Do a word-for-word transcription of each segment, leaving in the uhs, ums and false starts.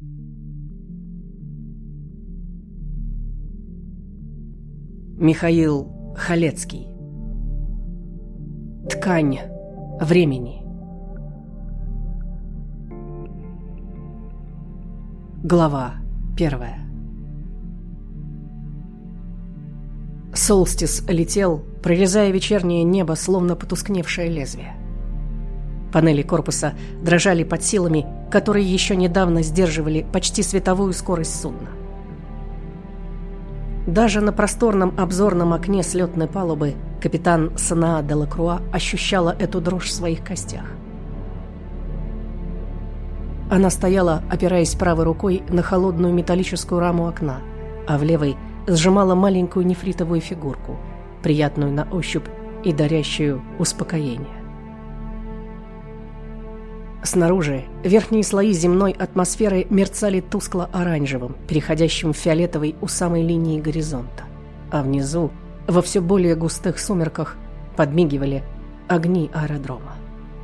Михаил Халецкий. Ткань времени. Глава первая. Солстис летел, прорезая вечернее небо, словно потускневшее лезвие. Панели корпуса дрожали под силами, которые еще недавно сдерживали почти световую скорость судна. Даже на просторном обзорном окне слетной палубы капитан Санаа де Лакруа ощущала эту дрожь в своих костях. Она стояла, опираясь правой рукой на холодную металлическую раму окна, а в левой сжимала маленькую нефритовую фигурку, приятную на ощупь и дарящую успокоение. Снаружи верхние слои земной атмосферы мерцали тускло-оранжевым, переходящим в фиолетовый у самой линии горизонта, а внизу, во все более густых сумерках, подмигивали огни аэродрома.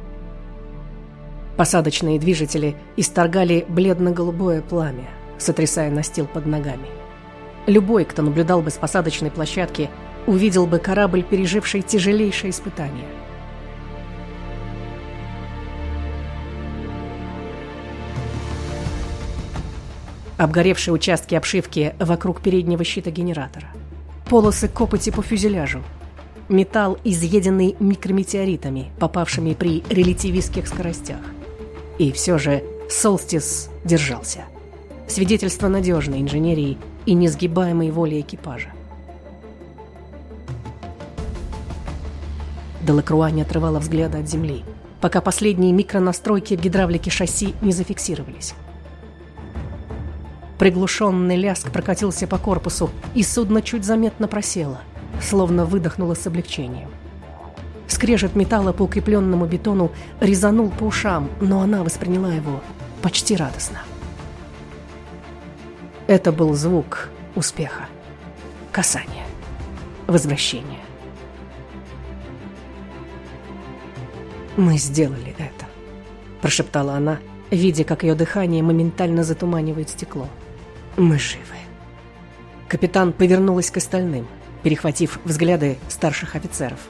Посадочные движители исторгали бледно-голубое пламя, сотрясая настил под ногами. Любой, кто наблюдал бы с посадочной площадки, увидел бы корабль, переживший тяжелейшее испытание. Обгоревшие участки обшивки вокруг переднего щита генератора, полосы копоти по фюзеляжу, металл, изъеденный микрометеоритами, попавшими при релятивистских скоростях. И все же Солстис держался. Свидетельство надежной инженерии и несгибаемой воли экипажа. де Лакруа не отрывала взгляда от земли, пока последние микронастройки в гидравлике шасси не зафиксировались. Приглушенный лязг прокатился по корпусу, и судно чуть заметно просело, словно выдохнуло с облегчением. Скрежет металла по укрепленному бетону резанул по ушам, но она восприняла его почти радостно. Это был звук успеха, касания, возвращения. «Мы сделали это», – прошептала она, видя, как ее дыхание моментально затуманивает стекло. «Мы живы». Капитан повернулась к остальным, перехватив взгляды старших офицеров.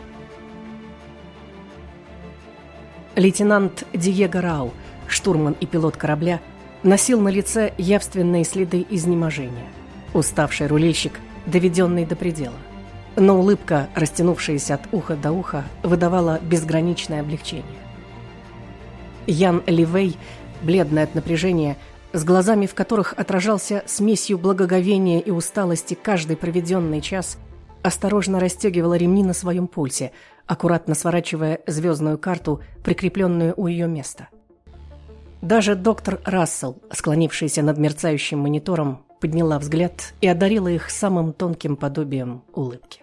Лейтенант Диего Рау, штурман и пилот корабля, носил на лице явственные следы изнеможения. Уставший рулильщик, доведенный до предела. Но улыбка, растянувшаяся от уха до уха, выдавала безграничное облегчение. Ян Ливей, бледный от напряжения, с глазами в которых отражался смесью благоговения и усталости каждый проведенный час, осторожно расстегивала ремни на своем пульсе, аккуратно сворачивая звездную карту, прикрепленную у ее места. Даже доктор Рассел, склонившаяся над мерцающим монитором, подняла взгляд и одарила их самым тонким подобием улыбки.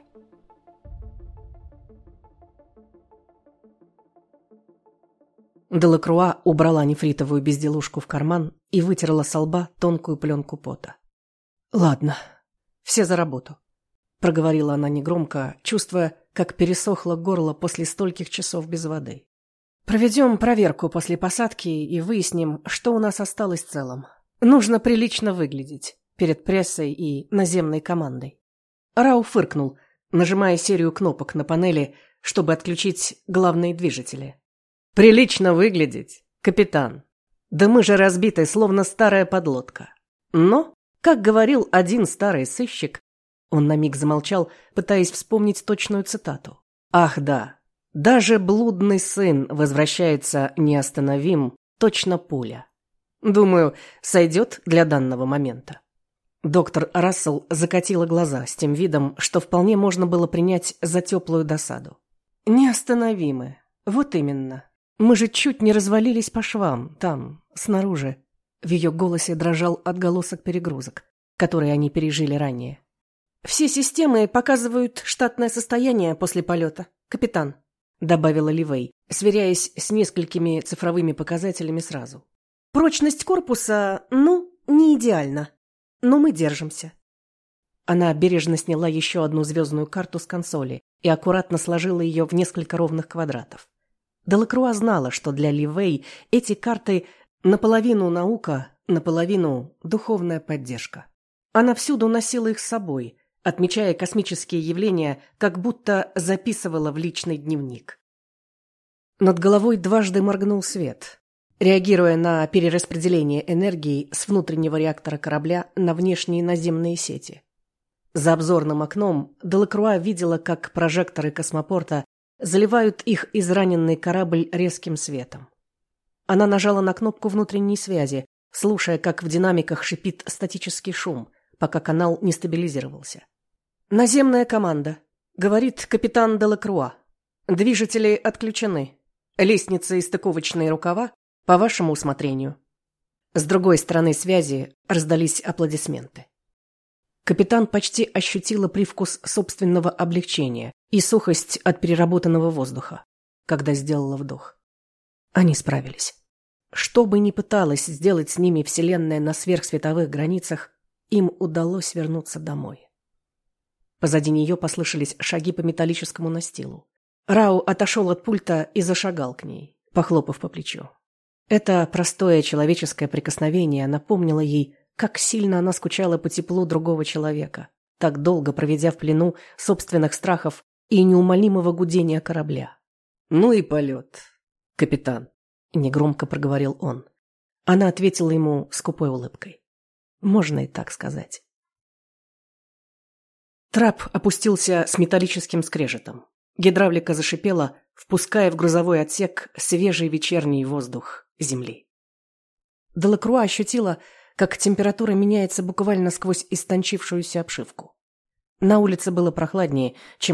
де Лакруа убрала нефритовую безделушку в карман и вытерла со лба тонкую пленку пота. «Ладно, все за работу», — проговорила она негромко, чувствуя, как пересохло горло после стольких часов без воды. «Проведем проверку после посадки и выясним, что у нас осталось целым. Нужно прилично выглядеть перед прессой и наземной командой». Рау фыркнул, нажимая серию кнопок на панели, чтобы отключить главные движители. «Прилично выглядеть, капитан. Да мы же разбиты, словно старая подлодка. Но, как говорил один старый сыщик...» Он на миг замолчал, пытаясь вспомнить точную цитату. «Ах да, даже блудный сын возвращается неостановим, точно пуля. Думаю, сойдет для данного момента». Доктор Рассел закатила глаза с тем видом, что вполне можно было принять за теплую досаду. «Неостановимы. Вот именно. Мы же чуть не развалились по швам, там, снаружи». В ее голосе дрожал отголосок перегрузок, которые они пережили ранее. «Все системы показывают штатное состояние после полета, капитан», добавила Ливей, сверяясь с несколькими цифровыми показателями сразу. «Прочность корпуса, ну, не идеальна, но мы держимся». Она бережно сняла еще одну звездную карту с консоли и аккуратно сложила ее в несколько ровных квадратов. де Лакруа знала, что для Ливей эти карты наполовину наука, наполовину духовная поддержка. Она всюду носила их с собой, отмечая космические явления, как будто записывала в личный дневник. Над головой дважды моргнул свет, реагируя на перераспределение энергии с внутреннего реактора корабля на внешние наземные сети. За обзорным окном Делакруа видела, как прожекторы космопорта заливают их израненный корабль резким светом. Она нажала на кнопку внутренней связи, слушая, как в динамиках шипит статический шум, пока канал не стабилизировался. «Наземная команда», — говорит капитан Делакруа. «Движители отключены. Лестницы и стыковочные рукава по вашему усмотрению». С другой стороны связи раздались аплодисменты. Капитан почти ощутила привкус собственного облегчения и сухость от переработанного воздуха, когда сделала вдох. Они справились. Что бы ни пыталась сделать с ними Вселенная на сверхсветовых границах, им удалось вернуться домой. Позади нее послышались шаги по металлическому настилу. Рау отошел от пульта и зашагал к ней, похлопав по плечу. Это простое человеческое прикосновение напомнило ей, как сильно она скучала по теплу другого человека, так долго проведя в плену собственных страхов и неумолимого гудения корабля. «Ну и полет, капитан», — негромко проговорил он. Она ответила ему скупой улыбкой. Можно и так сказать. Трап опустился с металлическим скрежетом. Гидравлика зашипела, впуская в грузовой отсек свежий вечерний воздух Земли. Делакруа ощутила, как температура меняется буквально сквозь истончившуюся обшивку. На улице было прохладнее, чем